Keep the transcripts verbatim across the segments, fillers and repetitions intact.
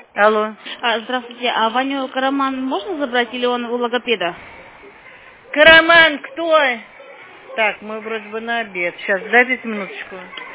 Алло. А, здравствуйте, а Ваню Караман можно забрать или он у логопеда? Караман, кто? Так, мы вроде бы на обед. Сейчас, дайте минуточку.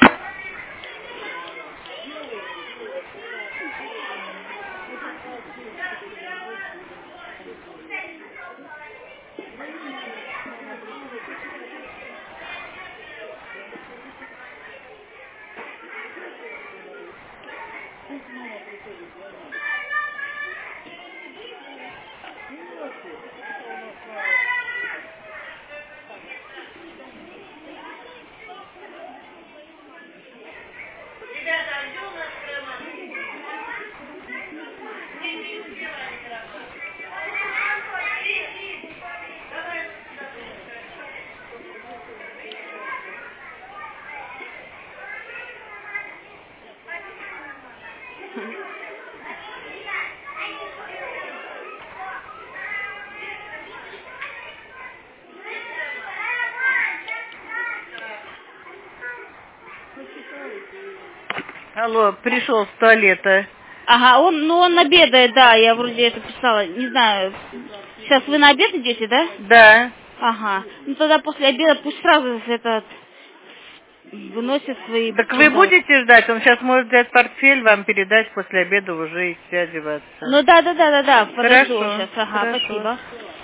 Алло, пришел с туалета. Ага, он, ну он обедает, да, я вроде это писала, не знаю. Сейчас вы на обед идете, да? Да. Ага. Ну тогда после обеда пусть сразу этот выносит свои. Так вы будете ждать? Он сейчас может взять портфель, вам передать после обеда уже идти одеваться. Ну да, да, да, да, да. Подожду Хорошо. сейчас. Ага, Хорошо. спасибо.